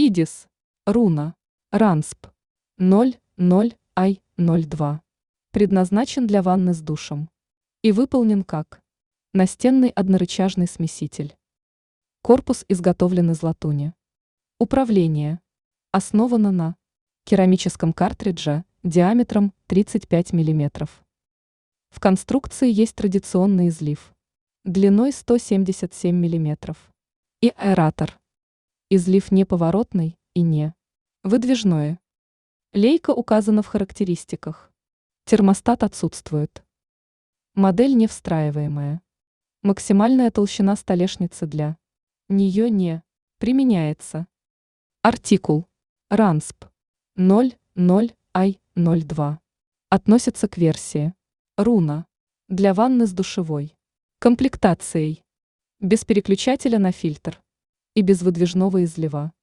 Видис. Руна. Рансп. 00i02. Предназначен для ванны с душем. И выполнен как настенный однорычажный смеситель. Корпус изготовлен из латуни. Управление. Основано на керамическом картридже диаметром 35 мм. В конструкции есть традиционный излив длиной 177 мм и аэратор. Излив не поворотный и не выдвижное. Лейка указана в характеристиках. Термостат отсутствует. Модель не встраиваемая. Максимальная толщина столешницы для нее не применяется. Артикул. Рансп. 00i02. Относится к версии Руна. Для ванны с душевой. Комплектацией. Без переключателя на фильтр. И без выдвижного излива.